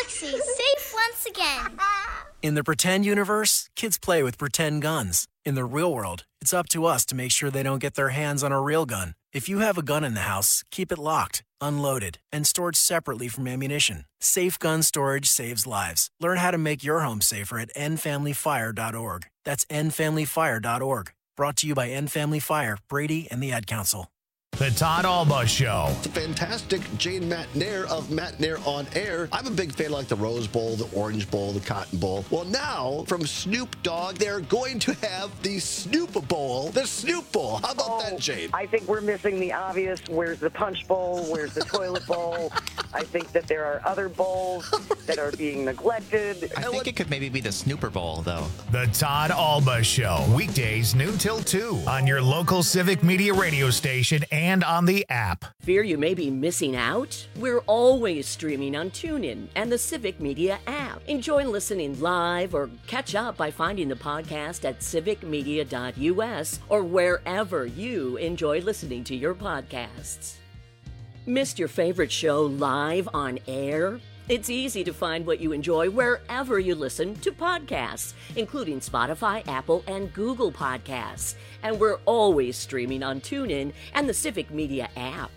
Taxi, safe once again. In the pretend universe, kids play with pretend guns. In the real world, it's up to us to make sure they don't get their hands on a real gun. If you have a gun in the house, keep it locked, unloaded, and stored separately from ammunition. Safe gun storage saves lives. Learn how to make your home safer at endfamilyfire.org. That's endfamilyfire.org. Brought to you by End Family Fire, Brady, and the Ad Council. The Todd Alba Show. It's a fantastic Jane McNair of McNair on Air. I'm a big fan of like the Rose Bowl, the Orange Bowl, the Cotton Bowl. Well, now from Snoop Dogg, they're going to have the Snoop Bowl, the Snoop Bowl. How about that, Jane? I think we're missing the obvious. Where's the Punch Bowl? Where's the Toilet Bowl? I think that there are other bowls that are being neglected. I think it could maybe be the Snooper Bowl, though. The Todd Alba Show. Weekdays noon till 2 on your local Civic Media radio station and on the app. Fear you may be missing out? We're always streaming on TuneIn and the Civic Media app. Enjoy listening live or catch up by finding the podcast at civicmedia.us or wherever you enjoy listening to your podcasts. Missed your favorite show live on air? It's easy to find what you enjoy wherever you listen to podcasts, including Spotify, Apple, and Google Podcasts. And we're always streaming on TuneIn and the Civic Media app.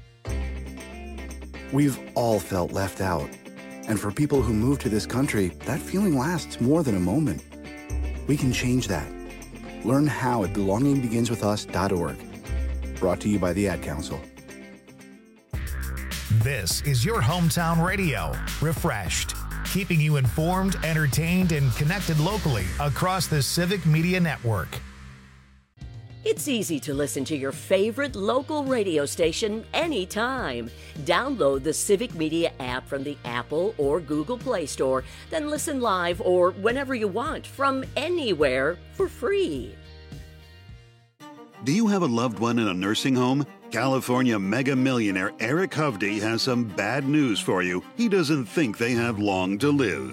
We've all felt left out. And for people who move to this country, that feeling lasts more than a moment. We can change that. Learn how at belongingbeginswithus.org. Brought to you by the Ad Council. This is your hometown radio, refreshed, keeping you informed, entertained, and connected locally across the Civic Media Network. It's easy to listen to your favorite local radio station anytime. Download the Civic Media app from the Apple or Google Play Store, then listen live or whenever you want from anywhere for free. Do you have a loved one in a nursing home? California mega millionaire Eric Hovde has some bad news for you. He doesn't think they have long to live.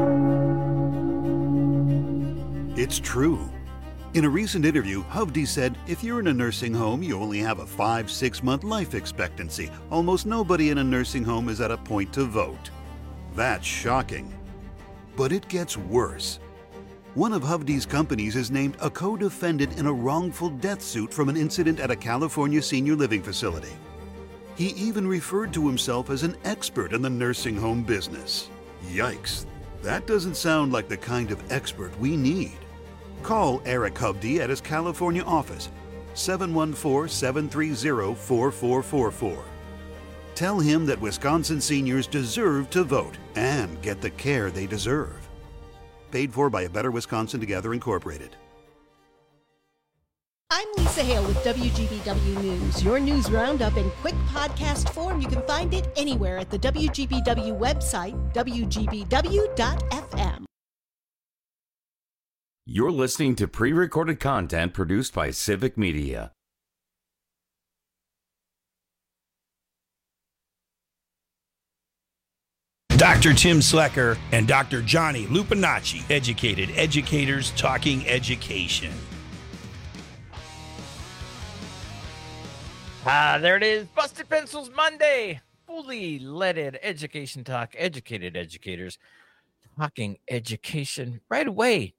It's true. In a recent interview, Hovde said, if you're in a nursing home, you only have a 5-6 month life expectancy. Almost nobody in a nursing home is at a point to vote. That's shocking. But it gets worse. One of Hovde's companies is named a co-defendant in a wrongful death suit from an incident at a California senior living facility. He even referred to himself as an expert in the nursing home business. Yikes, that doesn't sound like the kind of expert we need. Call Eric Hovde at his California office, 714-730-4444. Tell him that Wisconsin seniors deserve to vote and get the care they deserve. Paid for by A Better Wisconsin Together, Incorporated. I'm Lisa Hale with WGBW News. Your news roundup in quick podcast form. You can find it anywhere at the WGBW website, WGBW.fm. You're listening to pre-recorded content produced by Civic Media. Dr. Tim Slecker and Dr. Johnny Lupinacci, educated educators talking education. There it is. Busted Pencils Monday. Fully leaded education talk. Educated educators talking education right away.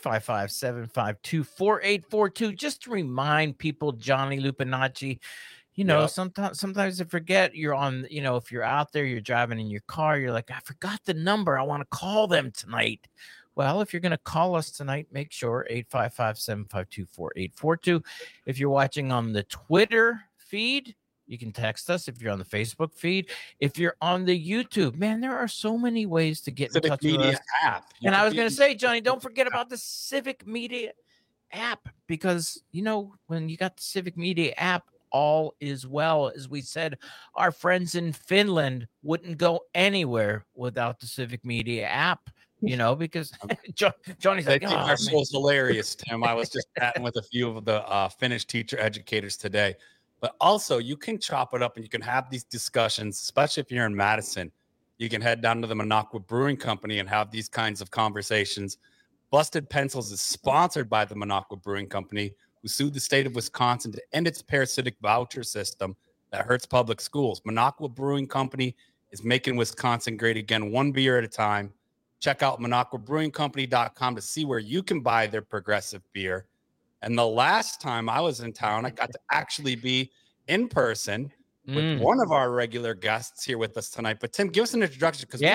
855-752-4842. Just to remind people, Johnny Lupinacci, sometimes I forget you're on, if you're out there, you're driving in your car, you're like, I forgot the number. I want to call them tonight. Well, if you're going to call us tonight, make sure 855-752-4842. If you're watching on the Twitter feed, you can text us. If you're on the Facebook feed, if you're on the YouTube, man, there are so many ways to get in touch with us. App. And I was going to say, Johnny, don't forget about the Civic Media app, because, when you got the Civic Media app, all is well. As we said, our friends in Finland wouldn't go anywhere without the Civic Media app, because Johnny's like, are so hilarious, Tim. I was just chatting with a few of the Finnish teacher educators today. But also, you can chop it up and you can have these discussions, especially if you're in Madison. You can head down to the Minocqua Brewing Company and have these kinds of conversations. Busted Pencils is sponsored by the Minocqua Brewing Company, who sued the state of Wisconsin to end its parasitic voucher system that hurts public schools. Minocqua Brewing Company is making Wisconsin great again, one beer at a time. Check out MinocquaBrewingCompany.com to see where you can buy their progressive beer. And the last time I was in town, I got to actually be in person with one of our regular guests here with us tonight. But Tim, give us an introduction, because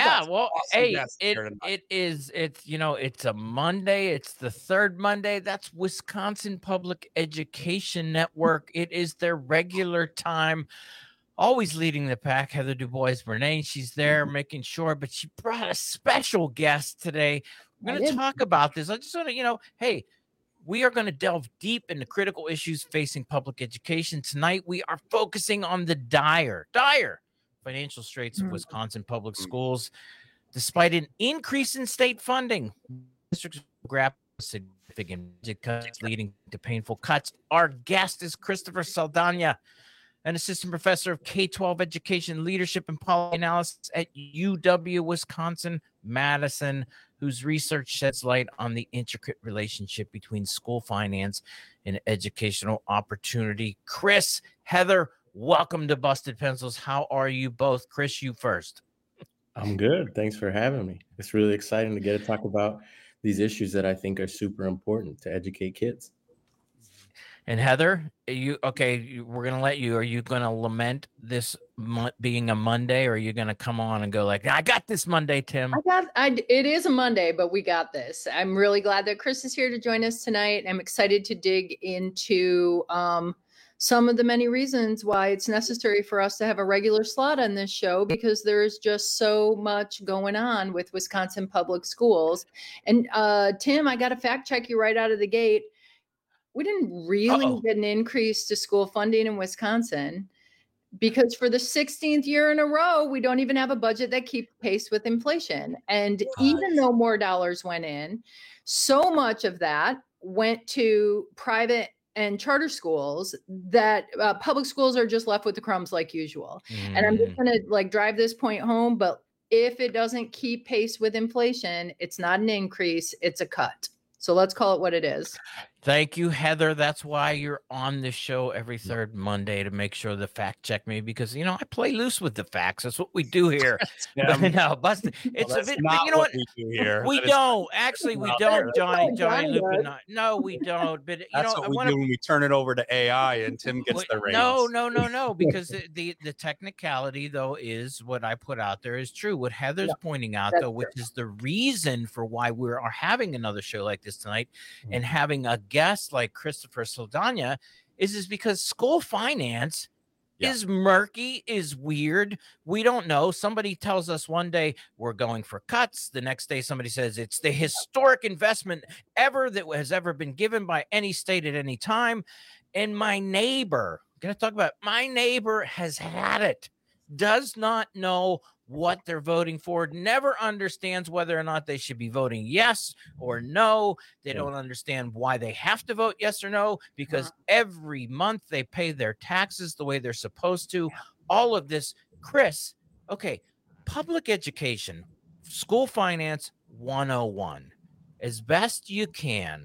it's a Monday. It's the third Monday. That's Wisconsin Public Education Network. It is their regular time. Always leading the pack, Heather DuBois-Bernay. She's there making sure, but she brought a special guest today. We're going to talk about this. I just want to, hey, we are going to delve deep into critical issues facing public education. Tonight, we are focusing on the dire financial straits of Wisconsin public schools. Despite an increase in state funding, districts grapple with significant budget cuts leading to painful cuts. Our guest is Christopher Saldana, an assistant professor of K-12 education leadership and policy analysis at UW-Wisconsin-Madison, whose research sheds light on the intricate relationship between school finance and educational opportunity. Chris, Heather, welcome to Busted Pencils. How are you both? Chris, you first. I'm good. Thanks for having me. It's really exciting to get to talk about these issues that I think are super important to educate kids. And Heather, we're going to let you, are you going to lament this being a Monday, or are you going to come on and go like, I got this Monday, Tim? It is a Monday, but we got this. I'm really glad that Chris is here to join us tonight. I'm excited to dig into some of the many reasons why it's necessary for us to have a regular slot on this show, because there's just so much going on with Wisconsin public schools. And Tim, I got to fact check you right out of the gate. We didn't really get an increase to school funding in Wisconsin, because for the 16th year in a row, we don't even have a budget that keeps pace with inflation. And even though more dollars went in, so much of that went to private and charter schools that public schools are just left with the crumbs like usual. And I'm just going to drive this point home, but if it doesn't keep pace with inflation, it's not an increase, it's a cut. So let's call it what it is. Thank you, Heather. That's why you're on this show every third Monday, to make sure the fact check me, because I play loose with the facts. That's what we do here. No, Busted. It's a bit. You know what we do here. We don't actually. We don't, Johnny Lupin. No, we don't. But that's what we do when we turn it over to AI and Tim gets the reins. No. Because the technicality though is what I put out there is true. What Heather's pointing out though, which is the reason for why we are having another show like this tonight and having a guest like Christopher Saldana is because school finance is murky, is weird. We don't know. Somebody tells us one day we're going for cuts. The next day somebody says it's the historic investment ever that has ever been given by any state at any time. And my neighbor, I'm going to talk about my neighbor, has had it, does not know what they're voting for, never understands whether or not they should be voting yes or no. They don't understand why they have to vote yes or no, because every month they pay their taxes the way they're supposed to. All of this, Chris, public education, school finance 101, as best you can.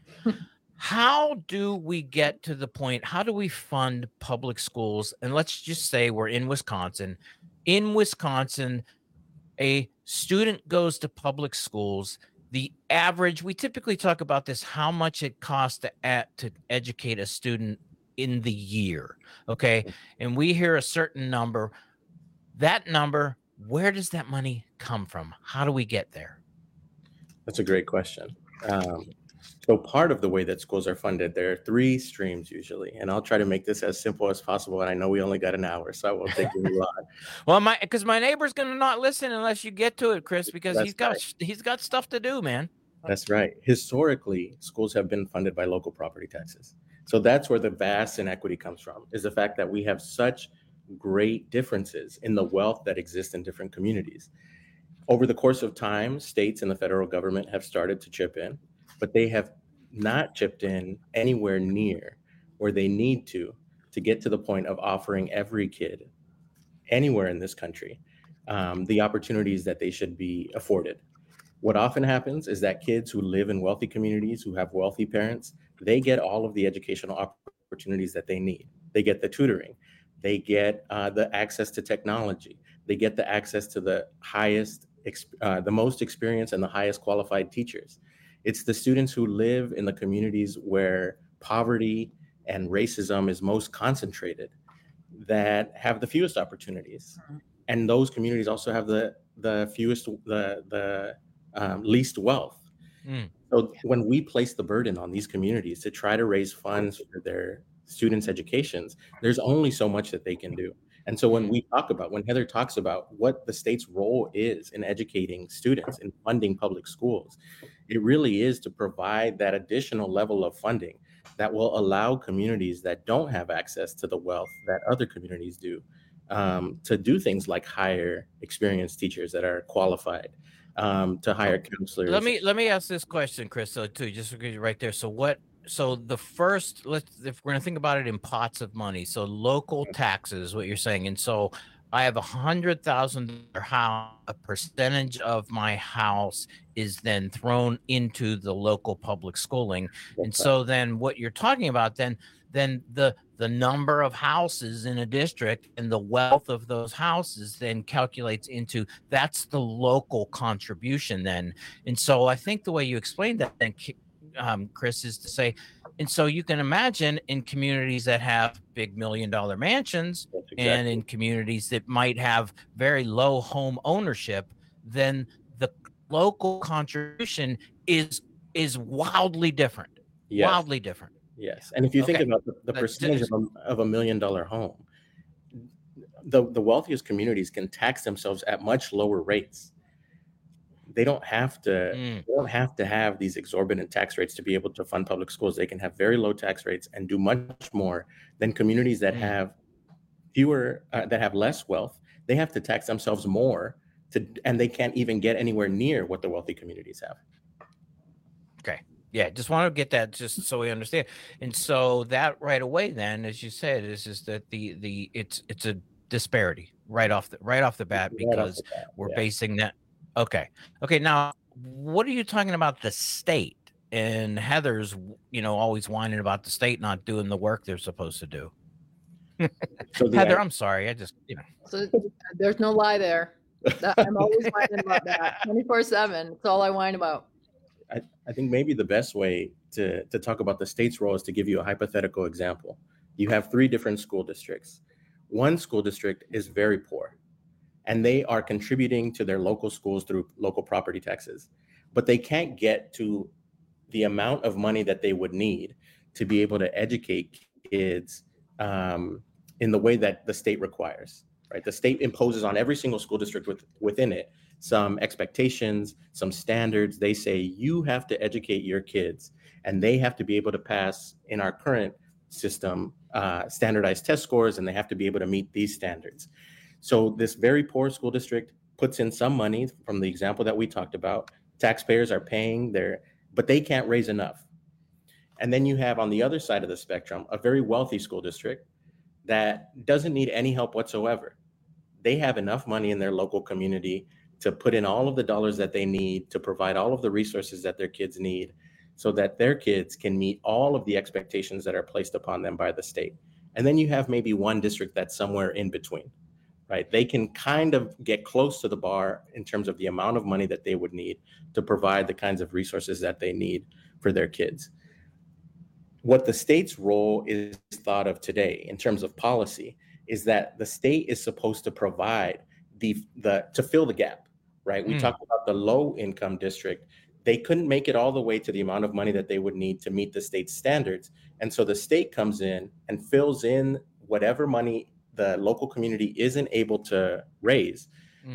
How do we get to the point? How do we fund public schools? And let's just say we're in Wisconsin. In Wisconsin, a student goes to public schools. The average, we typically talk about this, how much it costs to educate a student in the year. Okay. And we hear a certain number. That number, where does that money come from? How do we get there? That's a great question. So part of the way that schools are funded, there are three streams usually, and I'll try to make this as simple as possible. And I know we only got an hour, so I won't take you long. Well, because my neighbor's going to not listen unless you get to it, Chris, because he's got stuff to do, man. That's right. Historically, schools have been funded by local property taxes. So that's where the vast inequity comes from, is the fact that we have such great differences in the wealth that exists in different communities. Over the course of time, states and the federal government have started to chip in, but they have not chipped in anywhere near where they need to get to the point of offering every kid anywhere in this country the opportunities that they should be afforded. What often happens is that kids who live in wealthy communities, who have wealthy parents, they get all of the educational opportunities that they need. They get the tutoring, they get the access to technology, they get the access to the highest, the most experienced and the highest qualified teachers. It's the students who live in the communities where poverty and racism is most concentrated that have the fewest opportunities. And those communities also have the fewest, the least wealth. So when we place the burden on these communities to try to raise funds for their students' educations, there's only so much that they can do. And so when Heather talks about what the state's role is in educating students and funding public schools, it really is to provide that additional level of funding that will allow communities that don't have access to the wealth that other communities do, to do things like hire experienced teachers that are qualified, to hire counselors. Let me ask this question, Chris, though, too, just right there. So the first, if we're going to think about it in pots of money, so local taxes, what you're saying. And so I have $100,000 house, a percentage of my house is then thrown into the local public schooling. And so then what you're talking about, then the number of houses in a district and the wealth of those houses then calculates into, that's the local contribution then. And so I think the way you explained that then, Chris, is to say, and so you can imagine in communities that have big $1 million mansions, and in communities that might have very low home ownership, then the local contribution is wildly different. Yes. Wildly different. Yes. And if you think about the percentage of $1 million home, the wealthiest communities can tax themselves at much lower rates. They don't have to have these exorbitant tax rates to be able to fund public schools. They can have very low tax rates and do much more than communities that have that have less wealth. They have to tax themselves more and they can't even get anywhere near what the wealthy communities have. Okay. Yeah, just want to get that just so we understand. And so that right away then, as you said, is just that it's a disparity right off the bat, because we're basing that. Okay. Now, what are you talking about the state? And Heather's, always whining about the state not doing the work they're supposed to do. Heather, I'm sorry. I just, So there's no lie there. I'm always whining about that 24/7. It's all I whine about. I think maybe the best way to talk about the state's role is to give you a hypothetical example. You have 3 different school districts. One school district is very poor, and they are contributing to their local schools through local property taxes, but they can't get to the amount of money that they would need to be able to educate kids in the way that the state requires, right? The state imposes on every single school district within it some expectations, some standards. They say you have to educate your kids, and they have to be able to pass, in our current system, standardized test scores, and they have to be able to meet these standards. So this very poor school district puts in some money from the example that we talked about. Taxpayers are paying but they can't raise enough. And then you have on the other side of the spectrum, a very wealthy school district that doesn't need any help whatsoever. They have enough money in their local community to put in all of the dollars that they need to provide all of the resources that their kids need so that their kids can meet all of the expectations that are placed upon them by the state. And then you have maybe one district that's somewhere in between. Right? They can kind of get close to the bar in terms of the amount of money that they would need to provide the kinds of resources that they need for their kids. What the state's role is thought of today in terms of policy is that the state is supposed to provide to fill the gap, right? We talked about the low income district. They couldn't make it all the way to the amount of money that they would need to meet the state's standards. And so the state comes in and fills in whatever money the local community isn't able to raise.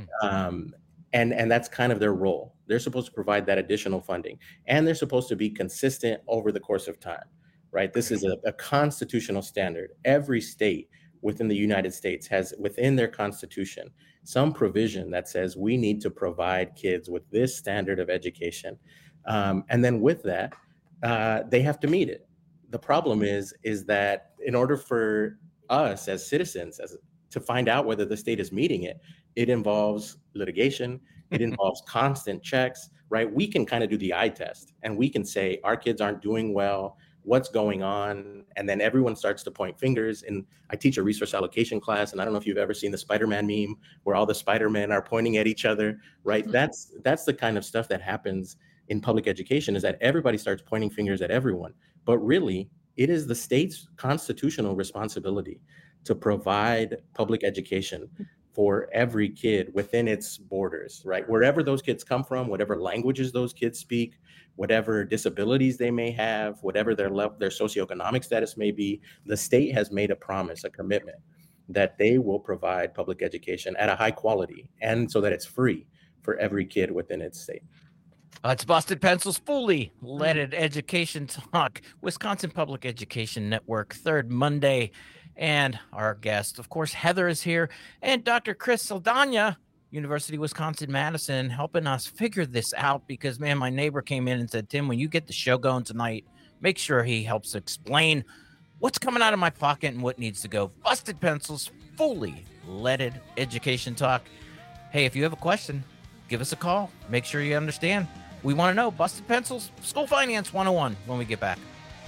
And that's kind of their role. They're supposed to provide that additional funding, and they're supposed to be consistent over the course of time, right? This is a constitutional standard. Every state within the United States has within their constitution some provision that says we need to provide kids with this standard of education. And then with that, they have to meet it. The problem is that in order for us as citizens to find out whether the state is meeting it, it involves litigation, it involves constant checks, right? We can kind of do the eye test and we can say our kids aren't doing well, what's going on, and then everyone starts to point fingers. And I teach a resource allocation class, and I don't know if you've ever seen the Spider-Man meme where all the Spider-Men are pointing at each other, right? That's the kind of stuff that happens in public education, is that everybody starts pointing fingers at everyone. But really, it is the state's constitutional responsibility to provide public education for every kid within its borders, right? Wherever those kids come from, whatever languages those kids speak, whatever disabilities they may have, whatever their socioeconomic status may be, the state has made a promise, a commitment that they will provide public education at a high quality and so that it's free for every kid within its state. It's Busted Pencils Fully Leaded Education Talk, Wisconsin Public Education Network, third Monday. And our guest, of course, Heather is here, and Dr. Chris Saldana, University of Wisconsin-Madison, helping us figure this out because, man, my neighbor came in and said, Tim, when you get the show going tonight, make sure he helps explain what's coming out of my pocket and what needs to go. Busted Pencils Fully Leaded Education Talk. Hey, if you have a question, give us a call. Make sure you understand. We want to know. Busted Pencils, School Finance 101 when we get back.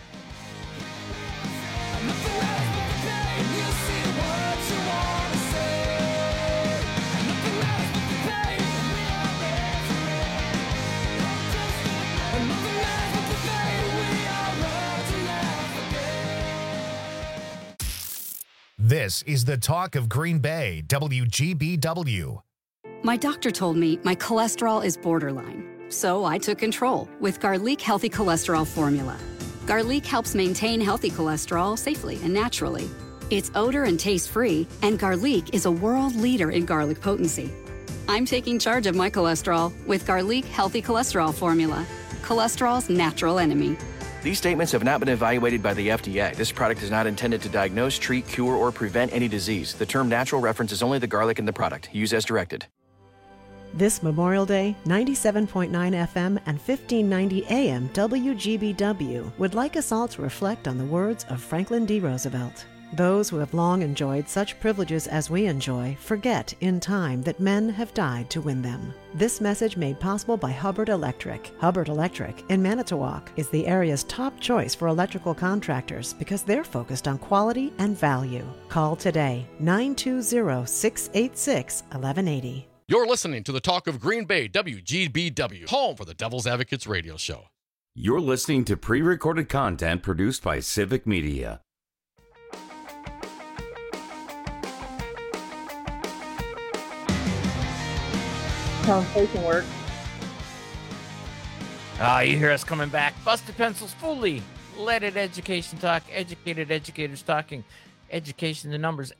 This is the Talk of Green Bay, WGBW. My doctor told me my cholesterol is borderline, so I took control with Garlic Healthy Cholesterol Formula. Garlic helps maintain healthy cholesterol safely and naturally. It's odor and taste-free, and Garlic is a world leader in garlic potency. I'm taking charge of my cholesterol with Garlic Healthy Cholesterol Formula, cholesterol's natural enemy. These statements have not been evaluated by the FDA. This product is not intended to diagnose, treat, cure, or prevent any disease. The term natural references only the garlic in the product. Use as directed. This Memorial Day, 97.9 FM and 1590 AM WGBW would like us all to reflect on the words of Franklin D. Roosevelt. Those who have long enjoyed such privileges as we enjoy forget in time that men have died to win them. This message made possible by Hubbard Electric. Hubbard Electric in Manitowoc is the area's top choice for electrical contractors because they're focused on quality and value. Call today, 920-686-1180. You're listening to the Talk of Green Bay, WGBW, home for the Devil's Advocates radio show. You're listening to pre-recorded content produced by Civic Media. Conversation work. You hear us coming back. Busted Pencils Fully Leaded Education Talk. Educated educators talking education. The number's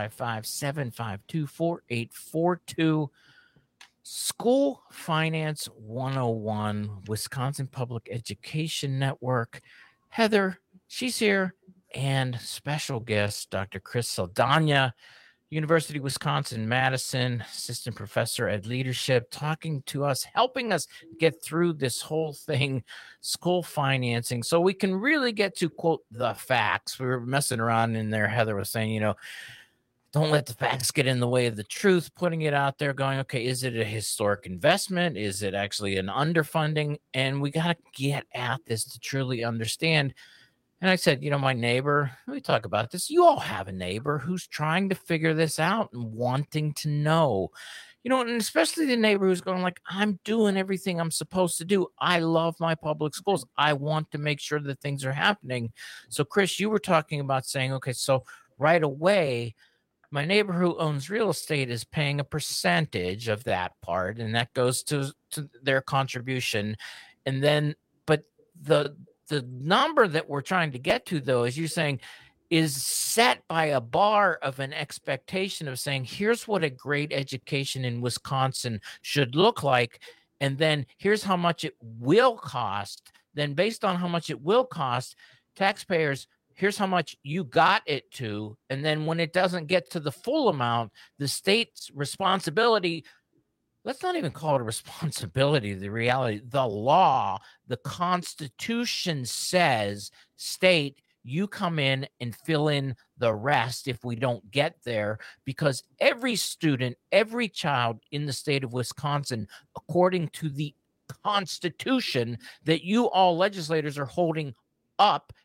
855-752-4842. School Finance 101, Wisconsin Public Education Network. Heather, she's here, and special guest, Dr. Chris Saldana, University of Wisconsin-Madison, assistant professor at leadership, talking to us, helping us get through this whole thing, school financing, so we can really get to, quote, the facts. We were messing around in there. Heather was saying, don't let the facts get in the way of the truth, putting it out there, going, okay, is it a historic investment? Is it actually an underfunding? And we got to get at this to truly understand. And I said, my neighbor, we talk about this. You all have a neighbor who's trying to figure this out and wanting to know, and especially the neighbor who's going like, I'm doing everything I'm supposed to do. I love my public schools. I want to make sure that things are happening. So Chris, you were talking about saying, okay, so right away, my neighbor who owns real estate is paying a percentage of that part, and that goes to their contribution. And then, but the number that we're trying to get to, though, as you're saying, is set by a bar of an expectation of saying, here's what a great education in Wisconsin should look like. And then here's how much it will cost. Then based on how much it will cost, taxpayers, here's how much you got it to. And then when it doesn't get to the full amount, the state's responsibility, let's not even call it a responsibility, the reality, the law, the Constitution says, state, you come in and fill in the rest if we don't get there, because every student, every child in the state of Wisconsin, according to the Constitution that you all legislators are holding up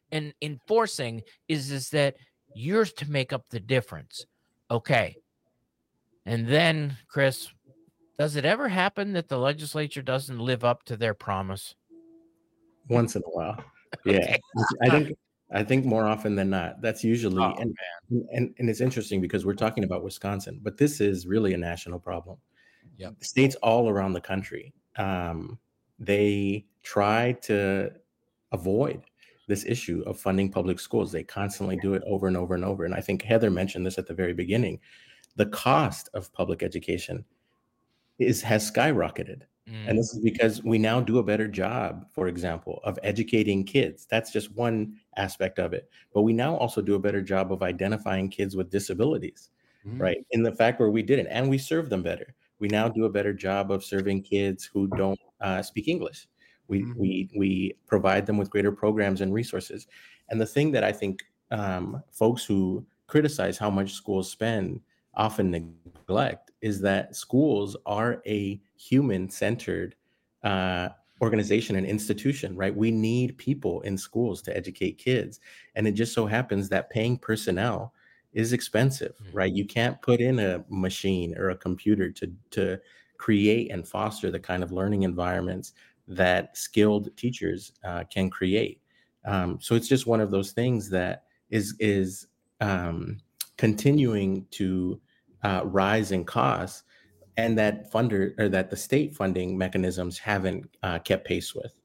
and enforcing is that you're to make up the difference. Okay. And then, Chris, does it ever happen that the legislature doesn't live up to their promise? Once in a while. Yeah. I think more often than not. That's usually and it's interesting because we're talking about Wisconsin, but this is really a national problem. Yep. States all around the country, they try to avoid this issue of funding public schools. They constantly do it over and over and over. And I think Heather mentioned this at the very beginning. The cost of public education has skyrocketed. And this is because we now do a better job, for example, of educating kids. That's just one aspect of it. But we now also do a better job of identifying kids with disabilities, right? In the fact where we didn't, and we serve them better. We now do a better job of serving kids who don't speak English. We provide them with greater programs and resources. And the thing that I think folks who criticize how much schools spend often neglect is that schools are a human-centered organization and institution, right? We need people in schools to educate kids. And it just so happens that paying personnel is expensive, right? You can't put in a machine or a computer to create and foster the kind of learning environments that skilled teachers can create. So it's just one of those things that is continuing to rise in costs, and that the state funding mechanisms haven't kept pace with.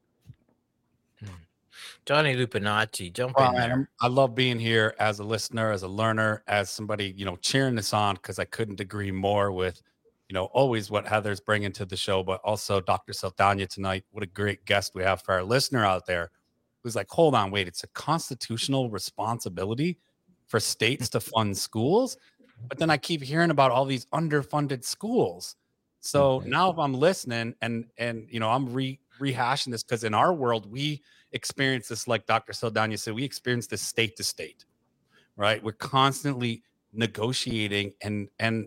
Johnny Lupinacci, jump in there. I love being here as a listener, as a learner, as somebody, cheering this on, because I couldn't agree more with, always what Heather's bringing to the show, but also Dr. Saldana tonight. What a great guest we have for our listener out there who's like, hold on, wait, it's a constitutional responsibility for states to fund schools. But then I keep hearing about all these underfunded schools. So now if I'm listening and I'm rehashing this, because in our world, we experience this, like Dr. Saldana said, we experience this state to state, right? We're constantly negotiating and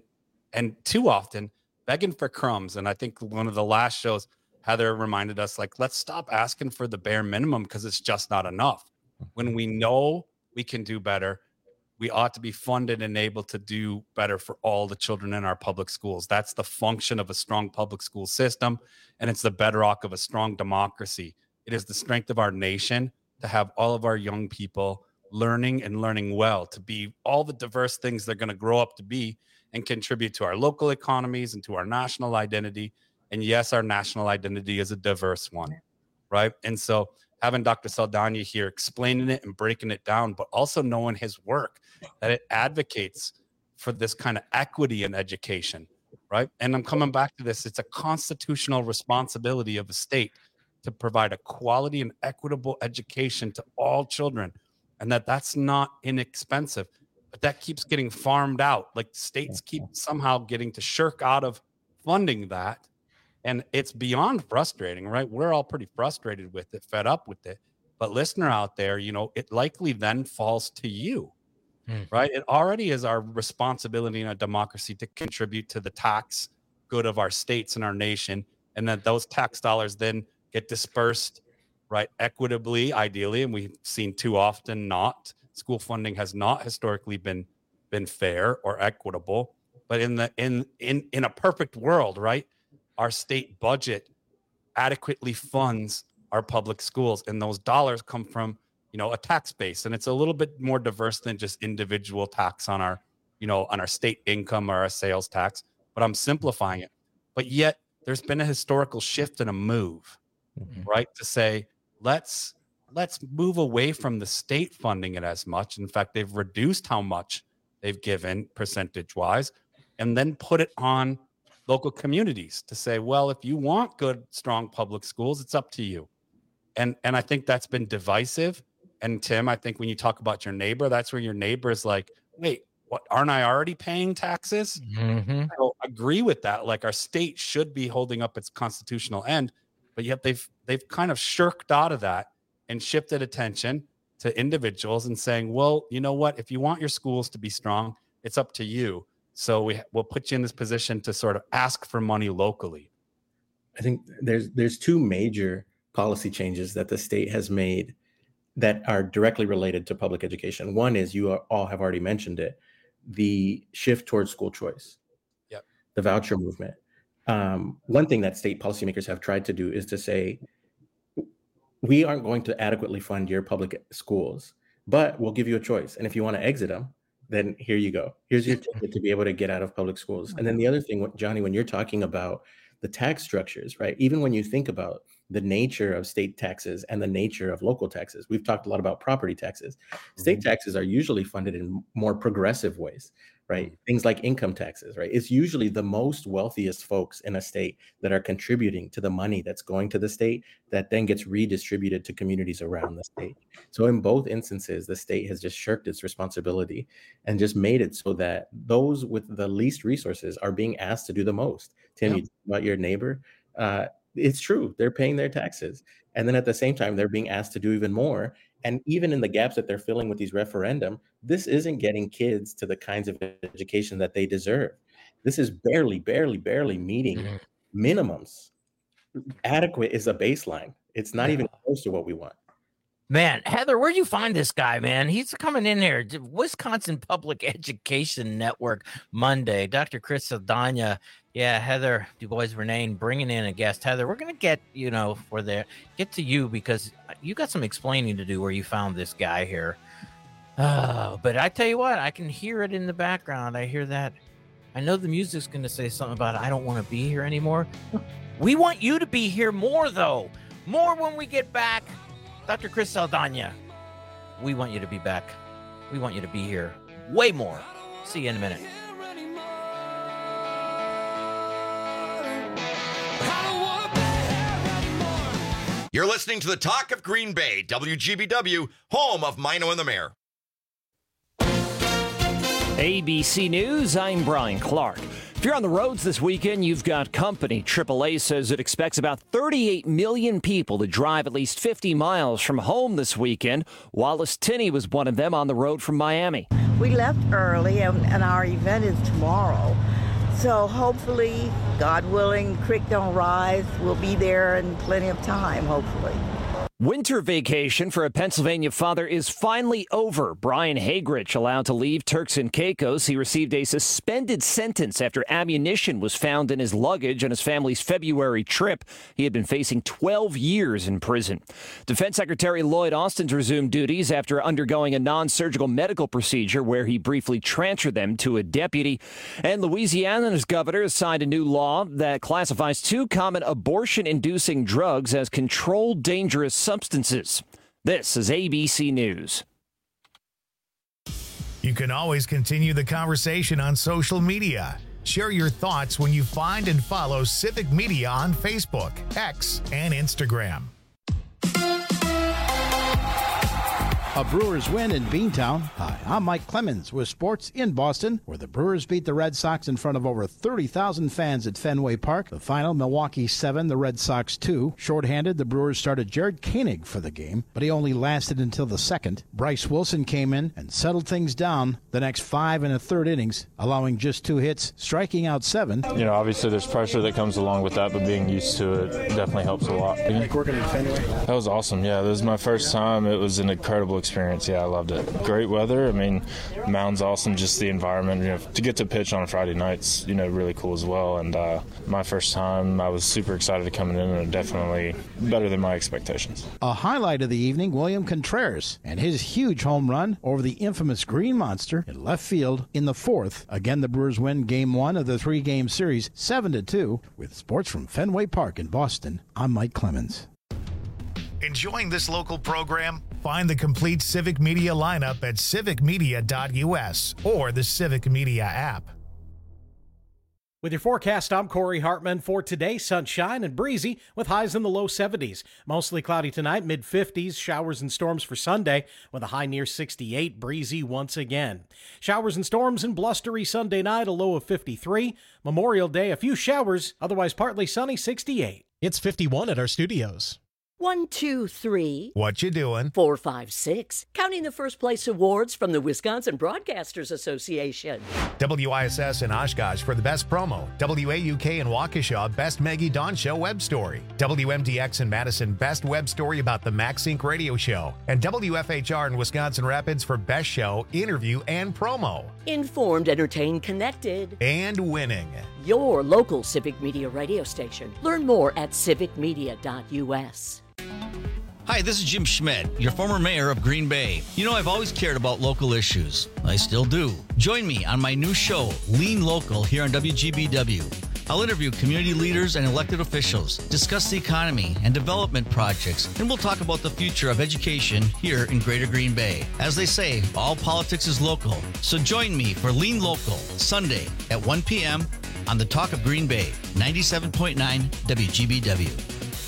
too often begging for crumbs. And I think one of the last shows, Heather reminded us, like, let's stop asking for the bare minimum because it's just not enough. When we know we can do better, we ought to be funded and able to do better for all the children in our public schools. That's the function of a strong public school system, and it's the bedrock of a strong democracy. It is the strength of our nation to have all of our young people learning and learning well, to be all the diverse things they're going to grow up to be and contribute to our local economies and to our national identity. And yes, our national identity is a diverse one, right? And so having Dr. Saldana here explaining it and breaking it down, but also knowing his work, that it advocates for this kind of equity in education, right? And I'm coming back to this. It's a constitutional responsibility of a state to provide a quality and equitable education to all children, and that's not inexpensive, but that keeps getting farmed out. Like states keep somehow getting to shirk out of funding that. And it's beyond frustrating, right? We're all pretty frustrated with it, fed up with it. But listener out there, it likely then falls to you, right? It already is our responsibility in a democracy to contribute to the tax good of our states and our nation. And that those tax dollars then get dispersed, right, equitably, ideally. And we've seen too often not. School funding has not historically been fair or equitable. But in a perfect world, right, our state budget adequately funds our public schools, and those dollars come from, a tax base, and it's a little bit more diverse than just individual tax on our, on our state income or our sales tax. But I'm simplifying it. But yet, there's been a historical shift and a move, right, to say let's move away from the state funding it as much. In fact, they've reduced how much they've given percentage-wise, and then put it on local communities to say, well, if you want good, strong public schools, it's up to you. And I think that's been divisive. And Tim, I think when you talk about your neighbor, that's where your neighbor is like, wait, what, aren't I already paying taxes? I don't agree with that. Like, our state should be holding up its constitutional end, but yet they've kind of shirked out of that and shifted attention to individuals and saying, well, you know what, if you want your schools to be strong, it's up to you. So we'll put you in this position to sort of ask for money locally. I think there's two major policy changes that the state has made that are directly related to public education. One is, you all have already mentioned it, the shift towards school choice, the voucher movement. One thing that state policymakers have tried to do is to say, we aren't going to adequately fund your public schools, but we'll give you a choice. And if you want to exit them, then here you go. Here's your ticket to be able to get out of public schools. And then the other thing, Johnny, when you're talking about the tax structures, right? Even when you think about the nature of state taxes and the nature of local taxes, we've talked a lot about property taxes. State taxes are usually funded in more progressive ways, right? Things like income taxes, right? It's usually the most wealthiest folks in a state that are contributing to the money that's going to the state that then gets redistributed to communities around the state. So in both instances, the state has just shirked its responsibility and just made it so that those with the least resources are being asked to do the most. Tim, you talk about your neighbor. It's true. They're paying their taxes. And then at the same time, they're being asked to do even more. And even in the gaps that they're filling with these referendum, this isn't getting kids to the kinds of education that they deserve. This is barely meeting minimums. Adequate is a baseline. It's not even close to what we want. Man, Heather, where'd you find this guy, man? He's coming in here. Wisconsin Public Education Network Monday. Dr. Chris Saldana. Yeah, Heather DuBois-Vernane bringing in a guest. Heather, we're going to get, get to you because you got some explaining to do where you found this guy here. But I tell you what, I can hear it in the background. I hear that. I know the music's going to say something about I don't want to be here anymore. We want you to be here more, though. More when we get back. Dr. Chris Saldana, we want you to be back. We want you to be here way more. See you in a minute. You're listening to the Talk of Green Bay, WGBW, home of Mino and the Mayor. ABC News, I'm Brian Clark. If you're on the roads this weekend, you've got company. AAA says it expects about 38 million people to drive at least 50 miles from home this weekend. Wallace Tinney was one of them on the road from Miami. We left early, and our event is tomorrow. So hopefully, God willing, the creek don't rise. We'll be there in plenty of time, hopefully. Winter vacation for a Pennsylvania father is finally over. Brian Hagrich allowed to leave Turks and Caicos. He received a suspended sentence after ammunition was found in his luggage on his family's February trip. He had been facing 12 years in prison. Defense Secretary Lloyd Austin's resumed duties after undergoing a non-surgical medical procedure where he briefly transferred them to a deputy. And Louisiana's governor has signed a new law that classifies 2 common abortion-inducing drugs as controlled dangerous substances. This is ABC News. You can always continue the conversation on social media. Share your thoughts when you find and follow Civic Media on Facebook, X, and Instagram. A Brewers win in Beantown. Hi, I'm Mike Clemens with sports in Boston, where the Brewers beat the Red Sox in front of over 30,000 fans at Fenway Park. The final, Milwaukee 7, the Red Sox 2. Shorthanded, the Brewers started Jared Koenig for the game, but he only lasted until the second. Bryce Wilson came in and settled things down the next 5 1/3 innings, allowing just 2 hits, striking out 7. Obviously there's pressure that comes along with that, but being used to it definitely helps a lot. Like working at Fenway? That was awesome. Yeah, this was my first time. It was an incredible experience. Yeah, I loved it. Great weather. I mean, mound's awesome. Just the environment. To get to pitch on a Friday night's, really cool as well. And my first time, I was super excited to come in, and definitely better than my expectations. A highlight of the evening, William Contreras and his huge home run over the infamous Green Monster in left field in the 4th. Again, the Brewers win Game 1 of the 3-game series 7-2. With sports from Fenway Park in Boston, I'm Mike Clemens. Enjoying this local program? Find the complete Civic Media lineup at civicmedia.us or the Civic Media app. With your forecast, I'm Corey Hartman. For today, sunshine and breezy with highs in the low 70s. Mostly cloudy tonight, mid-50s. Showers and storms for Sunday with a high near 68, breezy once again. Showers and storms and blustery Sunday night, a low of 53. Memorial Day, a few showers, otherwise partly sunny, 68. It's 51 at our studios. 1, 2, 3. What you doing? 4, 5, 6. Counting the first place awards from the Wisconsin Broadcasters Association. WISS in Oshkosh for the best promo. WAUK in Waukesha, best Maggie Dawn Show web story. WMDX in Madison, best web story about the MaxSync radio show. And WFHR in Wisconsin Rapids for best show, interview, and promo. Informed, entertained, connected. And winning. Your local Civic Media radio station. Learn more at civicmedia.us. Hi, this is Jim Schmidt, your former mayor of Green Bay. You know, I've always cared about local issues. I still do. Join me on my new show, Lean Local, here on WGBW. I'll interview community leaders and elected officials, discuss the economy and development projects, and we'll talk about the future of education here in Greater Green Bay. As they say, all politics is local. So join me for Lean Local, Sunday at 1 p.m. on the Talk of Green Bay, 97.9 WGBW.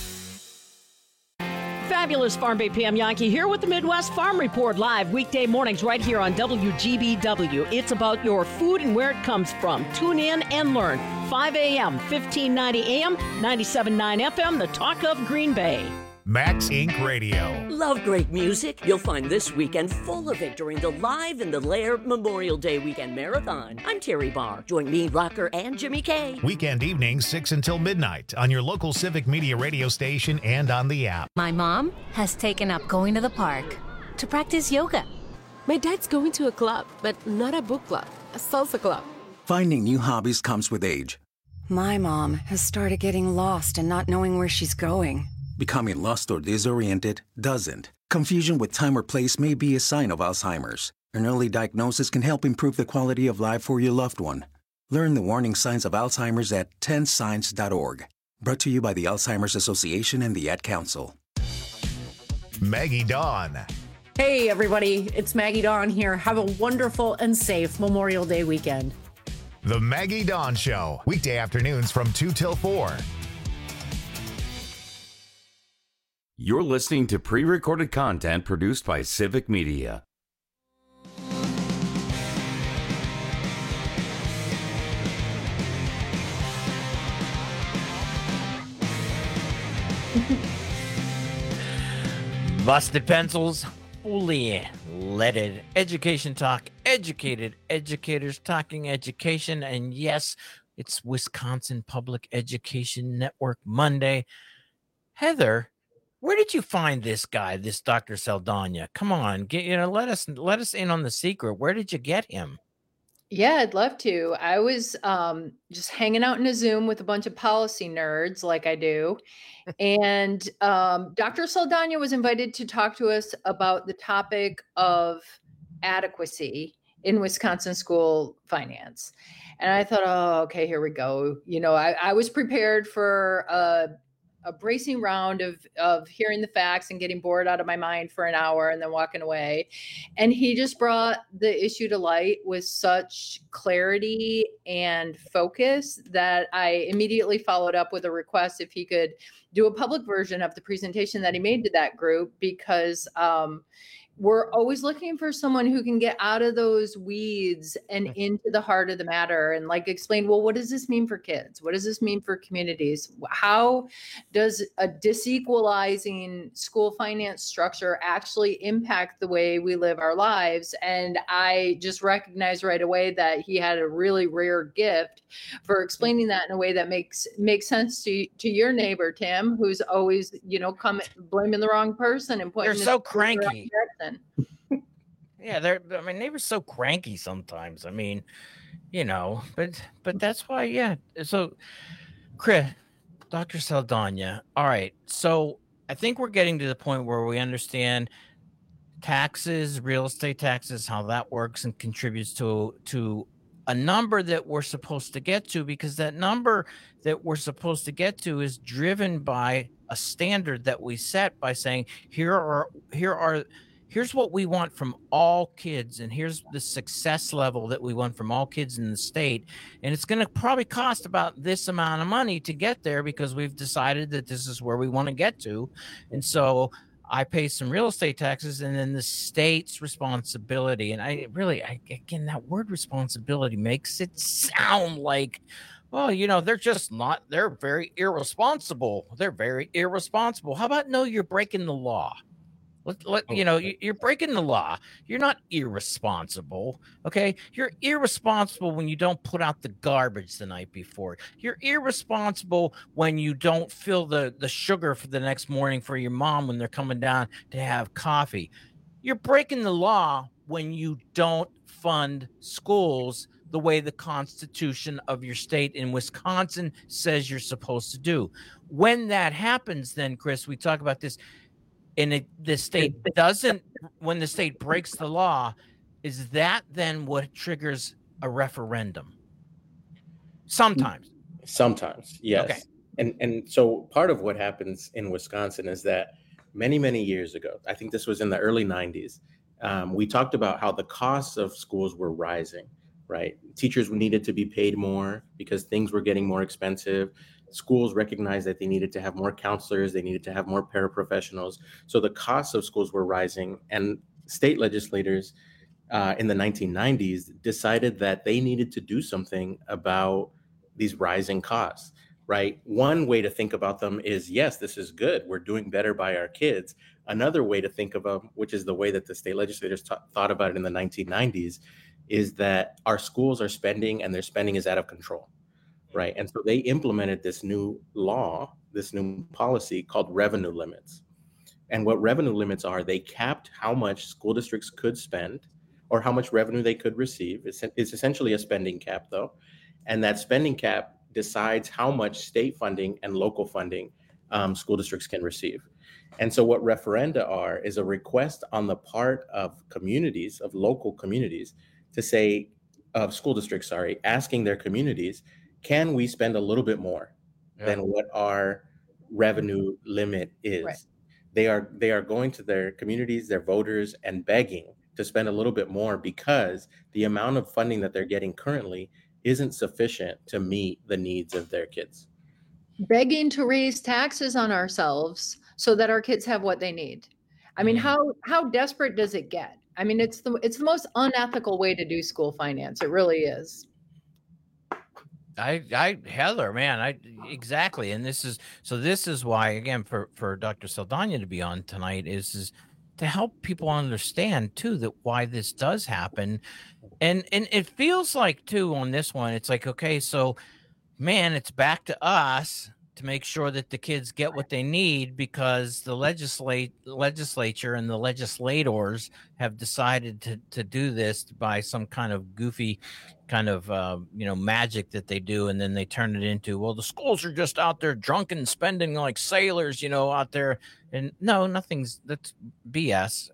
Fabulous Farm Bay PM Yankee here with the Midwest Farm Report live weekday mornings right here on WGBW. It's about your food and where it comes from. Tune in and learn. 5 a.m., 1590 a.m., 97.9 FM, the Talk of Green Bay. Max Inc. Radio. Love great music? You'll find this weekend full of it during the Live in the Lair Memorial Day Weekend Marathon. I'm Terry Barr. Join me, Rocker, and Jimmy K. Weekend evenings, 6 until midnight on your local Civic Media radio station and on the app. My mom has taken up going to the park to practice yoga. My dad's going to a club, but not a book club, a salsa club. Finding new hobbies comes with age. My mom has started getting lost and not knowing where she's going. Becoming lost or disoriented doesn't. Confusion with time or place may be a sign of Alzheimer's. An early diagnosis can help improve the quality of life for your loved one. Learn the warning signs of Alzheimer's at 10signs.org. Brought to you by the Alzheimer's Association and the Ad Council. Maggie Dawn. Hey, everybody. It's Maggie Dawn here. Have a wonderful and safe Memorial Day weekend. The Maggie Dawn Show. Weekday afternoons from 2 till 4. You're listening to pre-recorded content produced by Civic Media. Busted pencils, fully leaded. Education talk, educated educators talking education. And yes, it's Wisconsin Public Education Network Monday. Heather, where did you find this guy, this Dr. Saldana? Come on, let us in on the secret. Where did you get him? Yeah, I'd love to. I was just hanging out in a Zoom with a bunch of policy nerds like I do. And Dr. Saldana was invited to talk to us about the topic of adequacy in Wisconsin school finance. And I thought, oh, okay, here we go. I was prepared for a bracing round of hearing the facts and getting bored out of my mind for an hour and then walking away. And he just brought the issue to light with such clarity and focus that I immediately followed up with a request if he could do a public version of the presentation that he made to that group, because we're always looking for someone who can get out of those weeds and into the heart of the matter and explain, well, what does this mean for kids? What does this mean for communities? How does a disequalizing school finance structure actually impact the way we live our lives? And I just recognized right away that he had a really rare gift for explaining that in a way that makes sense to your neighbor, Tim, who's always, blaming the wrong person and pointing. They're so cranky. Yeah, my neighbor's so cranky sometimes. But that's why, yeah. So, Chris, Dr. Saldana. All right. So I think we're getting to the point where we understand taxes, real estate taxes, how that works and contributes to a number that we're supposed to get to, because that number that we're supposed to get to is driven by a standard that we set by saying, here's what we want from all kids, and here's the success level that we want from all kids in the state. And it's going to probably cost about this amount of money to get there because we've decided that this is where we want to get to. And so I pay some real estate taxes, and then the state's responsibility. And again, that word responsibility makes it sound like, Well, they're just not, they're very irresponsible. They're very irresponsible. How about, no, you're breaking the law? You're breaking the law. You're not irresponsible. Okay. You're irresponsible when you don't put out the garbage the night before. You're irresponsible when you don't fill the sugar for the next morning for your mom when they're coming down to have coffee. You're breaking the law when you don't fund schools the way the Constitution of your state in Wisconsin says you're supposed to do. When that happens, then, Chris, we talk about this, and the state doesn't, when the state breaks the law, is that then what triggers a referendum? Sometimes, yes. Okay. And so part of what happens in Wisconsin is that many years ago, I think this was in the early 90s, we talked about how the costs of schools were rising, right? Teachers needed to be paid more because things were getting more expensive. Schools recognized that they needed to have more counselors, they needed to have more paraprofessionals. So the costs of schools were rising, and state legislators in the 1990s decided that they needed to do something about these rising costs, right? One way to think about them is, yes, this is good. We're doing better by our kids. Another way to think of them, which is the way that the state legislators thought about it in the 1990s, is that our schools are spending and their spending is out of control. Right. And so they implemented this new law, this new policy called revenue limits. And what revenue limits are, they capped how much school districts could spend or how much revenue they could receive. It's essentially a spending cap, though. And that spending cap decides how much state funding and local funding school districts can receive. And so what referenda are is a request on the part of communities, of local communities, to say, of school districts, asking their communities, can we spend a little bit more than what our revenue limit is? Right. They are going to their communities, their voters, and begging to spend a little bit more because the amount of funding that they're getting currently isn't sufficient to meet the needs of their kids. Begging to raise taxes on ourselves so that our kids have what they need. I mean, how desperate does it get? I mean, it's the most unethical way to do school finance. It really is. Heather, man, exactly. And this is why, again, for Dr. Saldana to be on tonight is to help people understand too, that why this does happen. And it feels like too, on this one, it's like, okay, so man, it's back to us to make sure that the kids get what they need because the legislature and the legislators have decided to do this by some kind of goofy kind of magic that they do, and then they turn it into, well, the schools are just out there drunken spending like sailors, out there, and no, that's BS,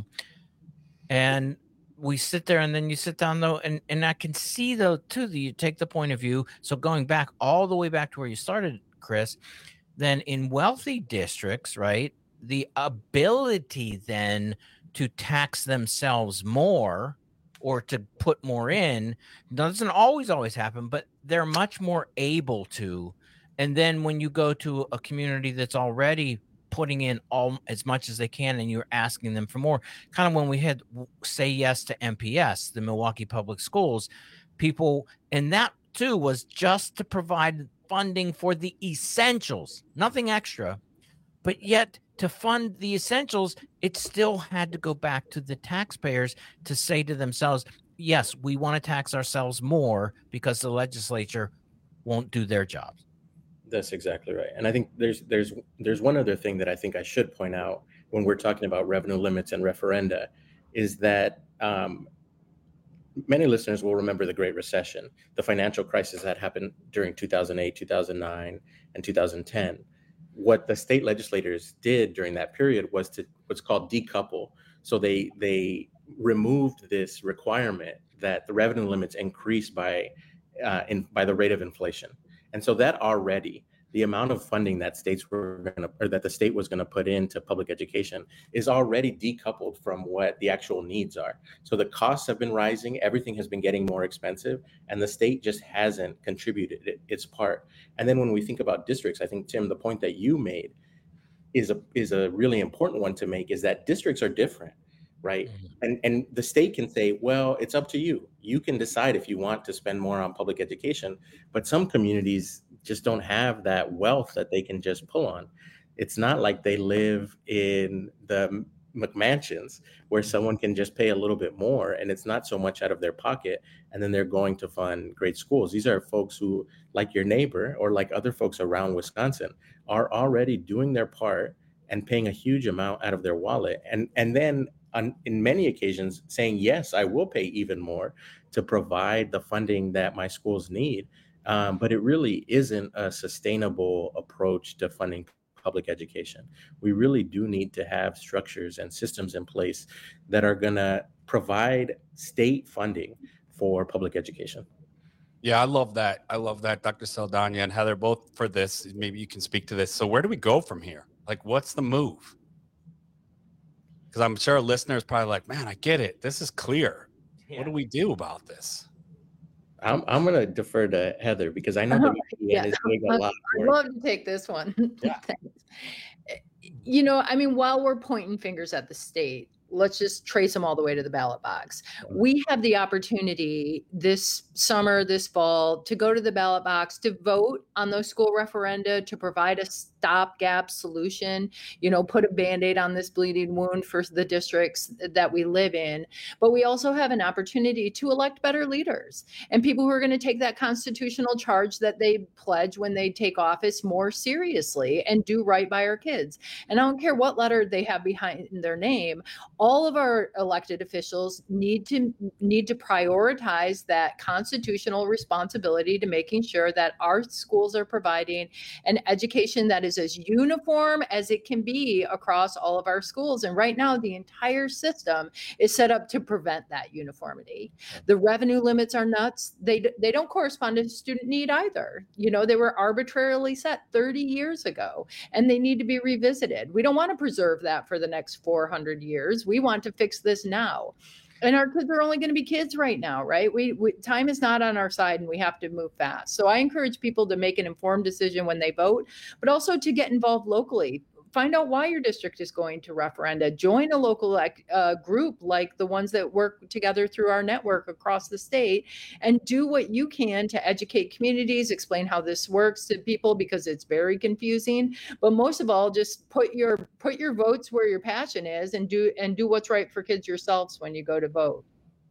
and we sit there, and then you sit down though, and I can see though too that you take the point of view. So going back all the way back to where you started, Chris, then in wealthy districts, right, the ability then to tax themselves more or to put more in doesn't always happen, but they're much more able to. And then when you go to a community that's already putting in all as much as they can and you're asking them for more, kind of when we had Say Yes to MPS, the Milwaukee Public Schools, people, and that too was just to provide funding for the essentials, nothing extra, but yet to fund the essentials, it still had to go back to the taxpayers to say to themselves, yes, we want to tax ourselves more because the legislature won't do their jobs. That's exactly right. And I think there's one other thing that I think I should point out when we're talking about revenue limits and referenda is that many listeners will remember the Great Recession, the financial crisis that happened during 2008, 2009, and 2010. What the state legislators did during that period was to what's called decouple. So they removed this requirement that the revenue limits increase by the rate of inflation. And so that already, the amount of funding that that the state was going to put into public education is already decoupled from what the actual needs are. So the costs have been rising, everything has been getting more expensive, and the state just hasn't contributed its part. And then when we think about districts, I think, Tim, the point that you made is a really important one to make, is that districts are different, right? And the state can say, well, it's up to you. You can decide if you want to spend more on public education, but some communities just don't have that wealth that they can just pull on. It's not like they live in the McMansions where someone can just pay a little bit more and it's not so much out of their pocket, and then they're going to fund great schools. These are folks who, like your neighbor or like other folks around Wisconsin, are already doing their part and paying a huge amount out of their wallet, and then in many occasions saying, yes, I will pay even more to provide the funding that my schools need. But it really isn't a sustainable approach to funding public education. We really do need to have structures and systems in place that are going to provide state funding for public education. Yeah, I love that. I love that, Dr. Saldana and Heather, both for this. Maybe you can speak to this. So where do we go from here? Like, what's the move? Because I'm sure listeners probably like, man, I get it. This is clear. Yeah. What do we do about this? I'm going to defer to Heather because I know the media is doing a lot. I'd love to take this one. Yeah. You know, I mean, while we're pointing fingers at the state, let's just trace them all the way to the ballot box. We have the opportunity this summer, this fall, to go to the ballot box, to vote on those school referenda, to provide a stopgap solution, you know, put a Band-Aid on this bleeding wound for the districts that we live in. But we also have an opportunity to elect better leaders and people who are going to take that constitutional charge that they pledge when they take office more seriously and do right by our kids. And I don't care what letter they have behind their name. All of our elected officials need to prioritize that constitutional responsibility to making sure that our schools are providing an education that is as uniform as it can be across all of our schools. And right now, the entire system is set up to prevent that uniformity. The revenue limits are nuts. They don't correspond to student need either. You know, they were arbitrarily set 30 years ago, and they need to be revisited. We don't want to preserve that for the next 400 years. We want to fix this now. And our kids are only going to be kids right now, right? We time is not on our side and we have to move fast. So I encourage people to make an informed decision when they vote, but also to get involved locally. Find out why your district is going to referenda. Join a local group like the ones that work together through our network across the state, and do what you can to educate communities, explain how this works to people because it's very confusing. But most of all, just put your votes where your passion is, and do what's right for kids yourselves when you go to vote.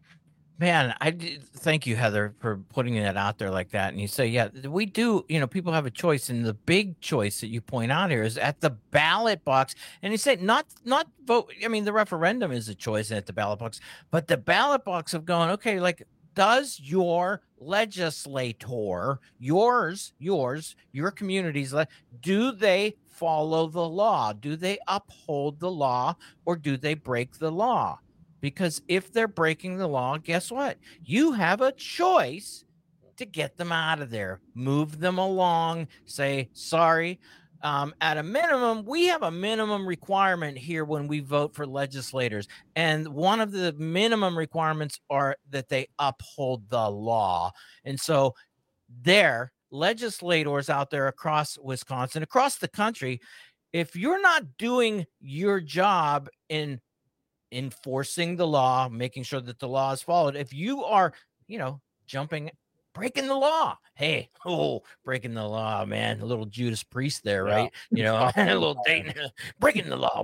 Man, thank you, Heather, for putting that out there like that. And you say, yeah, we do, you know, people have a choice. And the big choice that you point out here is at the ballot box. And you say not vote. I mean, the referendum is a choice at the ballot box, but the ballot box of going, okay, like, does your legislator, your communities, do they follow the law? Do they uphold the law, or do they break the law? Because if they're breaking the law, guess what? You have a choice to get them out of there, move them along, say, sorry. At a minimum, we have a minimum requirement here when we vote for legislators. And one of the minimum requirements are that they uphold the law. And so there, legislators out there across Wisconsin, across the country, if you're not doing your job in enforcing the law, making sure that the law is followed, if you are, you know, breaking the law, hey, breaking the law, man, a little Judas Priest there, right? You know, a little Dayton, breaking the law.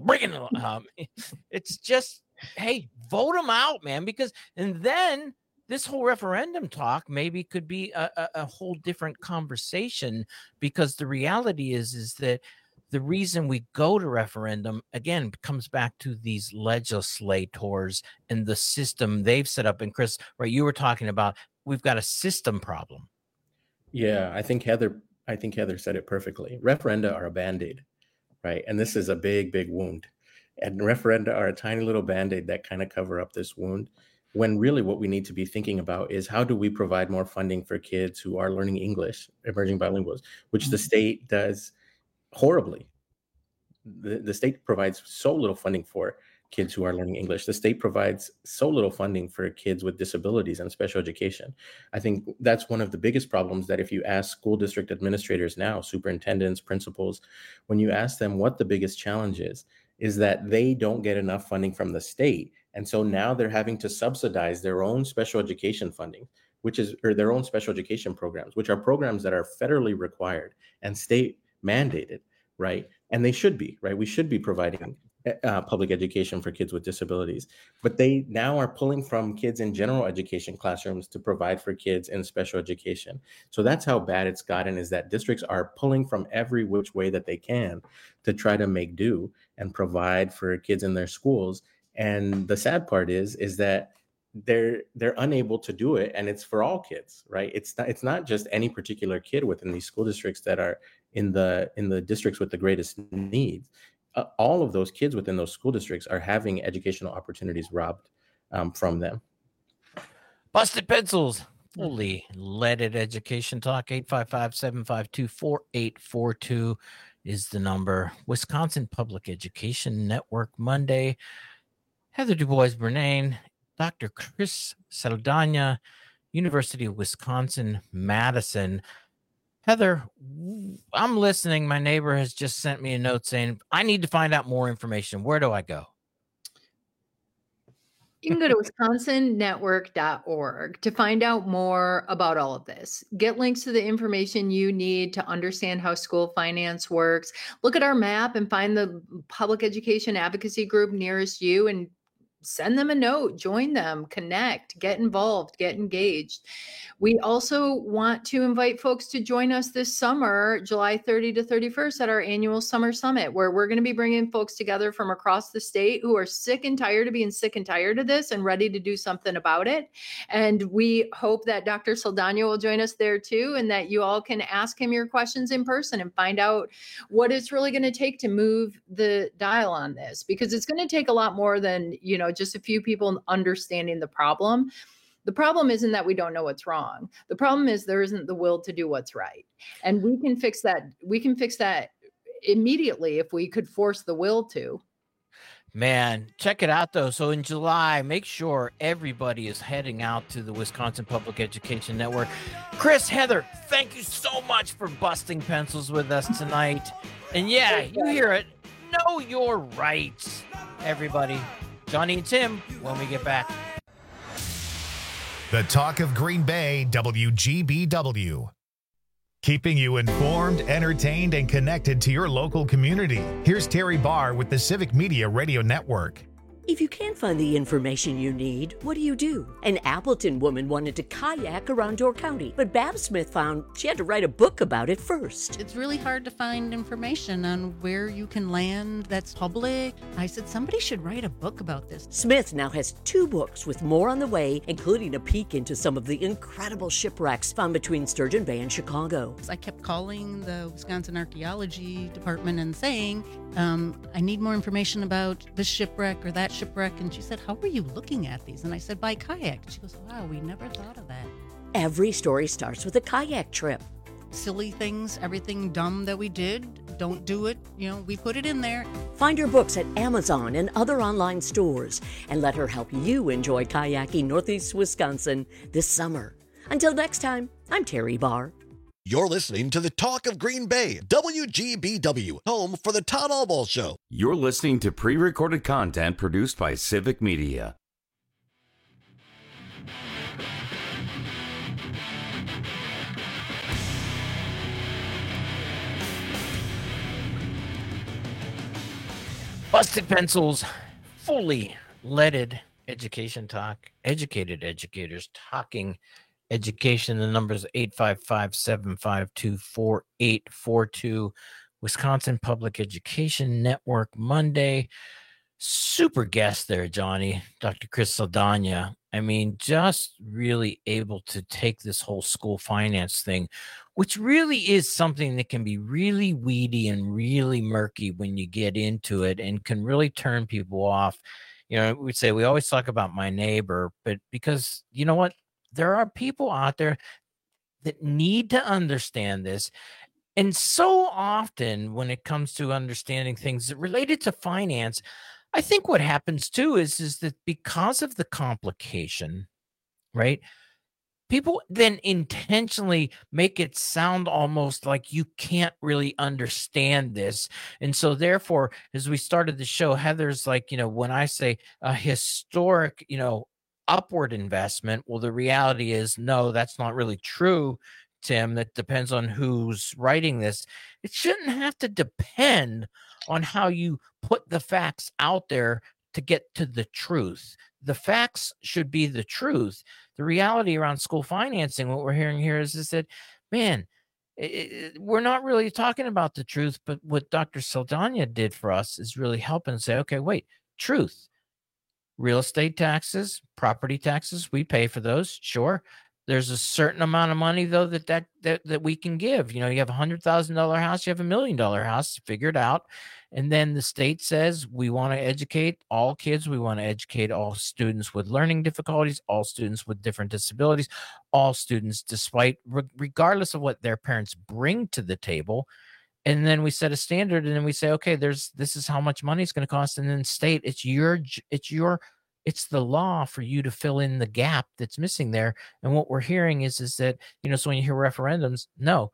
It's just, hey, vote them out, man, because, and then this whole referendum talk maybe could be a whole different conversation, because the reality is that the reason we go to referendum, again, comes back to these legislators and the system they've set up. And Chris, right, you were talking about, we've got a system problem. Yeah, I think Heather said it perfectly. Referenda are a Band-Aid, right? And this is a big, big wound. And referenda are a tiny little Band-Aid that kind of cover up this wound, when really what we need to be thinking about is, how do we provide more funding for kids who are learning English, emerging bilinguals, which the state does horribly. The state provides so little funding for kids who are learning English. The state provides so little funding for kids with disabilities and special education. I think that's one of the biggest problems, that if you ask school district administrators now, superintendents, principals, when you ask them what the biggest challenge is that they don't get enough funding from the state, And so now they're having to subsidize their own special education funding, or their own special education programs, which are programs that are federally required and state mandated, right? And they should be, right? We should be providing public education for kids with disabilities, but they now are pulling from kids in general education classrooms to provide for kids in special education. So that's how bad it's gotten, is that districts are pulling from every which way that they can to try to make do and provide for kids in their schools. And the sad part is that they're unable to do it, and it's for all kids, right? It's not just any particular kid within these school districts that are in the districts with the greatest needs. All of those kids within those school districts are having educational opportunities robbed from them. Busted Pencils, fully leaded education talk. 855-752-4842 is the number. Wisconsin Public Education Network Monday. Heather DuBois-Bernayne, Dr. Chris Saldana, University of Wisconsin-Madison. Heather, I'm listening. My neighbor has just sent me a note saying, I need to find out more information. Where do I go? You can go to wisconsonnetwork.org to find out more about all of this. Get links to the information you need to understand how school finance works. Look at our map and find the public education advocacy group nearest you and send them a note, join them, connect, get involved, get engaged. We also want to invite folks to join us this summer, July 30 to 31st, at our annual Summer Summit, where we're going to be bringing folks together from across the state who are sick and tired of being sick and tired of this and ready to do something about it. And we hope that Dr. Saldana will join us there too, and that you all can ask him your questions in person and find out what it's really going to take to move the dial on this, because it's going to take a lot more than, just a few people understanding the problem. The problem isn't that we don't know what's wrong. The problem is there isn't the will to do what's right. And we can fix that. We can fix that immediately if we could force the will to. Man, check it out, though. So in July, make sure everybody is heading out to the Wisconsin Public Education Network. Chris, Heather, thank you so much for busting pencils with us tonight. And yeah, you hear it. Know your rights, everybody. Johnny and Tim, when we get back. The Talk of Green Bay, WGBW. Keeping you informed, entertained, and connected to your local community. Here's Terry Barr with the Civic Media Radio Network. If you can't find the information you need, what do? An Appleton woman wanted to kayak around Door County, but Bab Smith found she had to write a book about it first. It's really hard to find information on where you can land that's public. I said, somebody should write a book about this. Smith now has 2 books with more on the way, including a peek into some of the incredible shipwrecks found between Sturgeon Bay and Chicago. I kept calling the Wisconsin Archaeology Department and saying, I need more information about this shipwreck or that shipwreck. And she said, how are you looking at these? And I said, by kayak. She goes, wow, we never thought of that. Every story starts with a kayak trip. Silly things, everything dumb that we did, don't do it. We put it in there. Find her books at Amazon and other online stores, and let her help you enjoy kayaking Northeast Wisconsin this summer. Until next time, I'm Terry Barr. You're listening to the Talk of Green Bay, WGBW, home for the Todd Albaugh Show. You're listening to pre-recorded content produced by Civic Media. Busted Pencils, fully leaded education talk, educated educators talking education. The number is 855-752-4842. Wisconsin Public Education Network Monday. Super guest there, Johnny, Dr. Chris Saldana. I mean, just really able to take this whole school finance thing, which really is something that can be really weedy and really murky when you get into it, and can really turn people off. We'd say we always talk about my neighbor, but because you know what? There are people out there that need to understand this. And so often when it comes to understanding things related to finance, I think what happens too is that because of the complication, right? people then intentionally make it sound almost like you can't really understand this. And so therefore, as we started the show, Heather's like, when I say a historic, upward investment, well, the reality is, no, that's not really true, Tim. That depends on who's writing this. It shouldn't have to depend on how you put the facts out there to get to the truth. The facts should be the truth. The reality around school financing, what we're hearing here is that, man, we're not really talking about the truth, but what Dr. Saldana did for us is really helping say, okay, wait, truth. Real estate taxes, property taxes, we pay for those, sure. There's a certain amount of money, though, that we can give. You have a $100,000 house, you have $1 million house, figure it out. And then the state says we want to educate all kids. We want to educate all students with learning difficulties, all students with different disabilities, all students, regardless of what their parents bring to the table. And then we set a standard, and then we say, okay, this is how much money it's going to cost. And then state, it's the law for you to fill in the gap that's missing there. And what we're hearing is that, so when you hear referendums, no,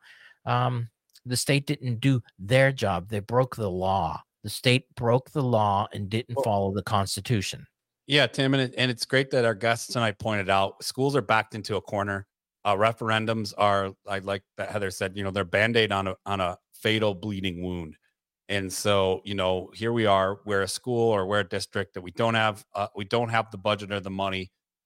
the state didn't do their job. They broke the law. The state broke the law and didn't follow the Constitution. Yeah, Tim, and it's great that our guests tonight pointed out schools are backed into a corner. Referendums are, like that Heather said, they're Band-Aid on a fatal bleeding wound. And so, here we are, we're a school or we're a district that we don't have the budget or the money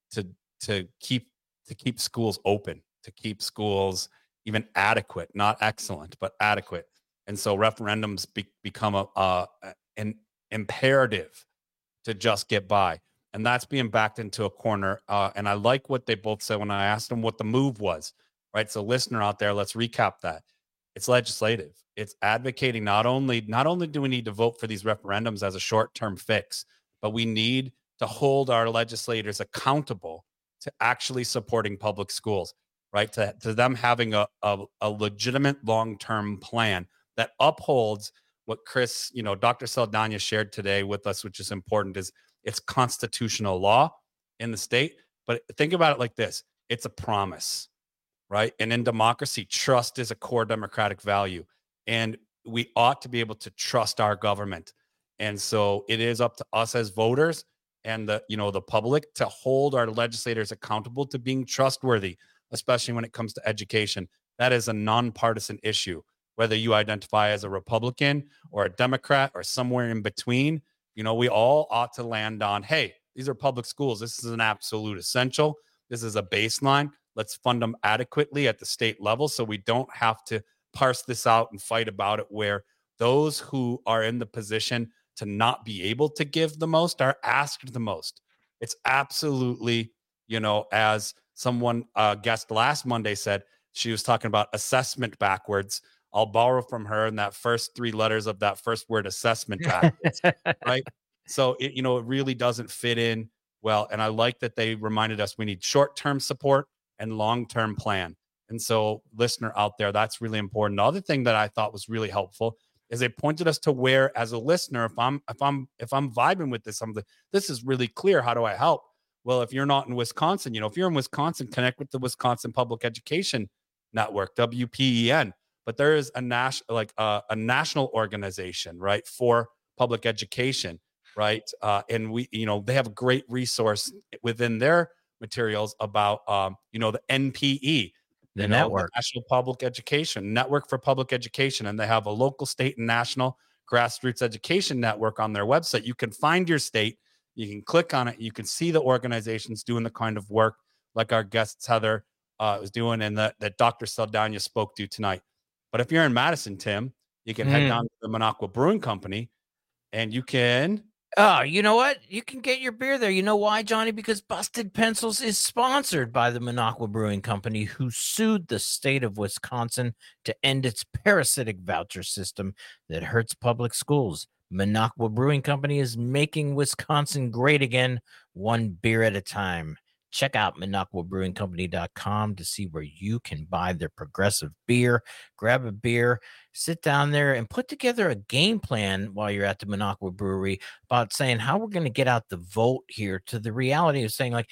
to keep schools open, to keep schools even adequate, not excellent, but adequate. And so referendums become an imperative to just get by. And that's being backed into a corner. And I like what they both said when I asked them what the move was, right? So listener out there, let's recap that. It's legislative. It's advocating not only do we need to vote for these referendums as a short-term fix, but we need to hold our legislators accountable to actually supporting public schools, right? To them having a legitimate long-term plan that upholds what Chris, Dr. Saldana shared today with us, which is important, is it's constitutional law in the state. But think about it like this. It's a promise, right? And in democracy, trust is a core democratic value. And we ought to be able to trust our government. And so it is up to us as voters and the public to hold our legislators accountable to being trustworthy, especially when it comes to education. That is a nonpartisan issue. Whether you identify as a Republican or a Democrat or somewhere in between, we all ought to land on, hey, these are public schools. This is an absolute essential. This is a baseline. Let's fund them adequately at the state level so we don't have to parse this out and fight about it, where those who are in the position to not be able to give the most are asked the most. It's absolutely, as someone guest last Monday said, she was talking about assessment backwards. I'll borrow from her in that first three letters of that first word, assessment backwards, right? So it really doesn't fit in well. And I like that they reminded us we need short-term support and long-term plan. And so, listener out there, that's really important. The other thing that I thought was really helpful is they pointed us to where, as a listener, if I'm vibing with this, this is really clear. How do I help? Well, if you're not in Wisconsin, if you're in Wisconsin, connect with the Wisconsin Public Education Network, WPEN. But there is a national organization, right, for public education, right? And they have a great resource within their materials about, the NPE. The network, the National Public Education Network for Public Education. And they have a local, state, and national grassroots education network on their website. You can find your state. You can click on it. You can see the organizations doing the kind of work like our guest Heather was doing and that Dr. Saldana spoke to tonight. But if you're in Madison, Tim, you can head down to the Minocqua Brewing Company and you can... Oh, you know what? You can get your beer there. You know why, Johnny? Because Busted Pencils is sponsored by the Minocqua Brewing Company, who sued the state of Wisconsin to end its parasitic voucher system that hurts public schools. Minocqua Brewing Company is making Wisconsin great again, one beer at a time. Check out MinocquaBrewingCompany.com to see where you can buy their progressive beer. Grab a beer, sit down there, and put together a game plan while you're at the Minocqua Brewery about saying how we're going to get out the vote here to the reality of saying, like,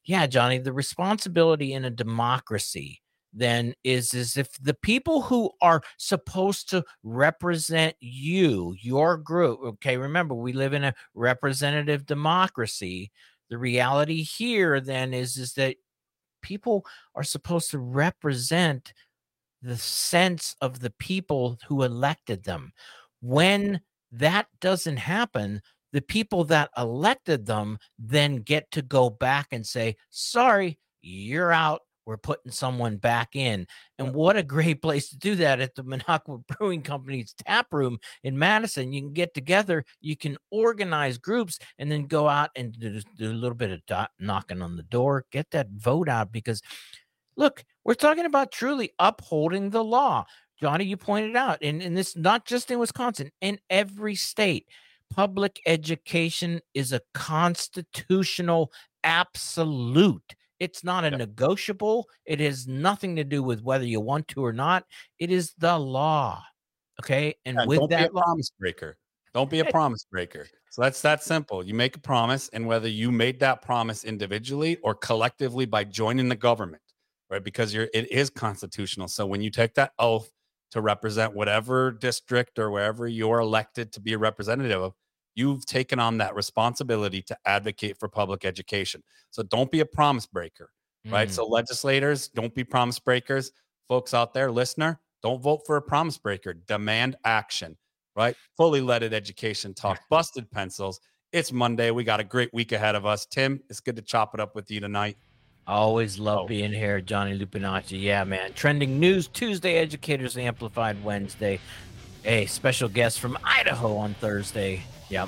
yeah, Johnny, the responsibility in a democracy then is if the people who are supposed to represent you, your group, okay, remember, we live in a representative democracy. The reality here then is that people are supposed to represent the sense of the people who elected them. When that doesn't happen, the people that elected them then get to go back and say, sorry, you're out. We're putting someone back in. And what a great place to do that at the Minocqua Brewing Company's tap room in Madison. You can get together, you can organize groups, and then go out and do a little bit of knocking on the door, get that vote out. Because, look, we're talking about truly upholding the law. Johnny, you pointed out, and this not just in Wisconsin, in every state, public education is a constitutional absolute. It's not a negotiable. It has nothing to do with whether you want to or not. It is the law. Okay. And with don't that be a promise breaker. Don't be a promise breaker. So that's that simple. You make a promise, and whether you made that promise individually or collectively by joining the government, right? Because it is constitutional. So when you take that oath to represent whatever district or wherever you're elected to be a representative of, you've taken on that responsibility to advocate for public education. So don't be a promise breaker, right? So legislators, don't be promise breakers. Folks out there, listener, don't vote for a promise breaker. Demand action, right? Fully leaded education talk, busted pencils. It's Monday. We got a great week ahead of us. Tim, it's good to chop it up with you tonight. Always love being here, Johnny Lupinacci. Yeah, man. Trending news Tuesday, Educators Amplified Wednesday. A special guest from Idaho on Thursday. Yeah,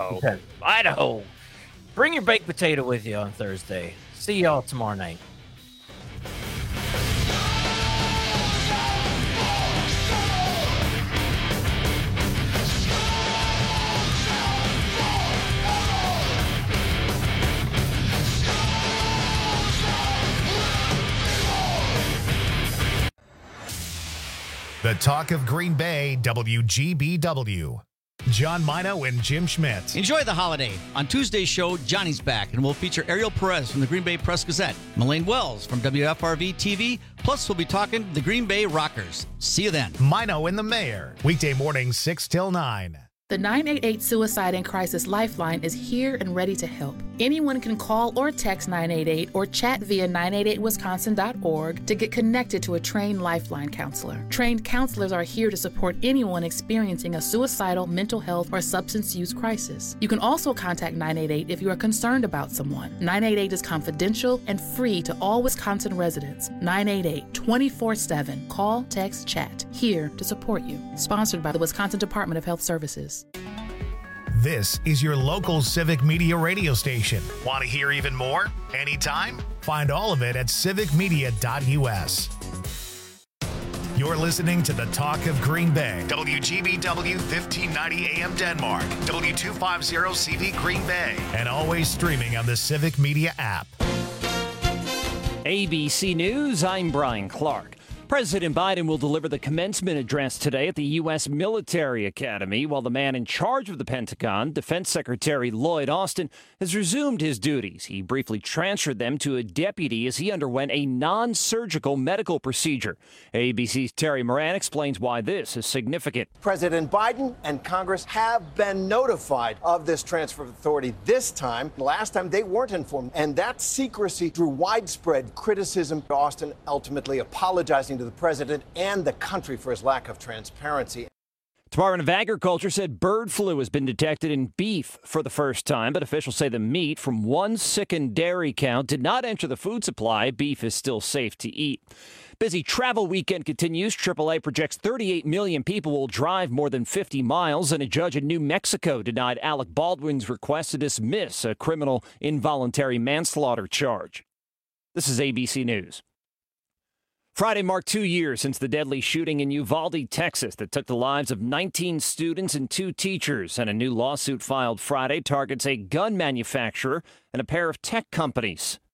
Idaho. Bring your baked potato with you on Thursday. See y'all tomorrow night. The Talk of Green Bay, WGBW. John Mino and Jim Schmidt. Enjoy the holiday. On Tuesday's show, Johnny's back, and we'll feature Ariel Perez from the Green Bay Press-Gazette, Melaine Wells from WFRV TV, plus we'll be talking the Green Bay Rockers. See you then. Mino and the Mayor, weekday mornings 6 till 9. The 988 Suicide and Crisis Lifeline is here and ready to help. Anyone can call or text 988 or chat via 988wisconsin.org to get connected to a trained Lifeline counselor. Trained counselors are here to support anyone experiencing a suicidal, mental health, or substance use crisis. You can also contact 988 if you are concerned about someone. 988 is confidential and free to all Wisconsin residents. 988 24/7. Call, text, chat. Here to support you. Sponsored by the Wisconsin Department of Health Services. This is your local civic media radio station. Want to hear even more? Anytime? Find all of it at civicmedia.us. You're listening to the Talk of Green Bay. WGBW 1590 AM Denmark. W250 CV Green Bay. And always streaming on the Civic Media app. ABC News, I'm Brian Clark. President Biden will deliver the commencement address today at the U.S. Military Academy, while the man in charge of the Pentagon, Defense Secretary Lloyd Austin, has resumed his duties. He briefly transferred them to a deputy as he underwent a non-surgical medical procedure. ABC's Terry Moran explains why this is significant. President Biden and Congress have been notified of this transfer of authority this time. Last time they weren't informed, and that secrecy drew widespread criticism. Austin ultimately apologizing to the president and the country for his lack of transparency. Department of Agriculture said bird flu has been detected in beef for the first time, but officials say the meat from one sickened dairy cow did not enter the food supply. Beef is still safe to eat. Busy travel weekend continues. AAA projects 38 million people will drive more than 50 miles, and a judge in New Mexico denied Alec Baldwin's request to dismiss a criminal involuntary manslaughter charge. This is ABC News. Friday marked 2 years since the deadly shooting in Uvalde, Texas, that took the lives of 19 students and 2 teachers. And a new lawsuit filed Friday targets a gun manufacturer and a pair of tech companies.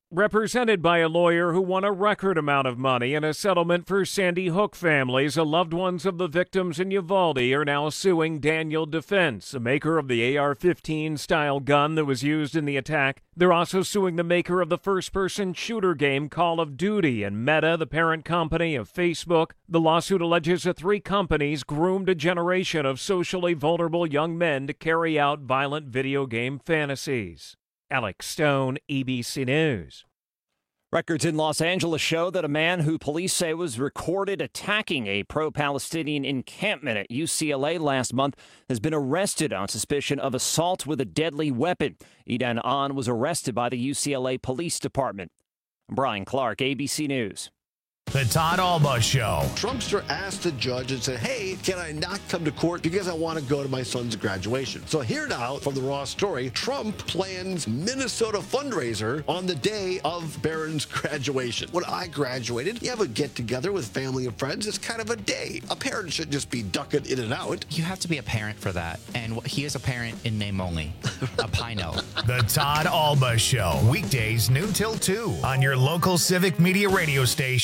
Represented by a lawyer who won a record amount of money in a settlement for Sandy Hook families, the loved ones of the victims in Uvalde are now suing Daniel Defense, a maker of the AR-15 style gun that was used in the attack. They're also suing the maker of the first-person shooter game Call of Duty and Meta, the parent company of Facebook. The lawsuit alleges that 3 companies groomed a generation of socially vulnerable young men to carry out violent video game fantasies. Alex Stone, ABC News. Records in Los Angeles show that a man who police say was recorded attacking a pro-Palestinian encampment at UCLA last month has been arrested on suspicion of assault with a deadly weapon. Edan An was arrested by the UCLA Police Department. Brian Clark, ABC News. The Todd Alba Show. Trumpster asked the judge and said, hey, can I not come to court because I want to go to my son's graduation? So here now from the Raw story, Trump plans Minnesota fundraiser on the day of Barron's graduation. When I graduated, you have a get-together with family and friends. It's kind of a day. A parent should just be ducking in and out. You have to be a parent for that. And he is a parent in name only. A Pino. The Todd Alba Show. Weekdays noon till 2 on your local Civic Media radio station.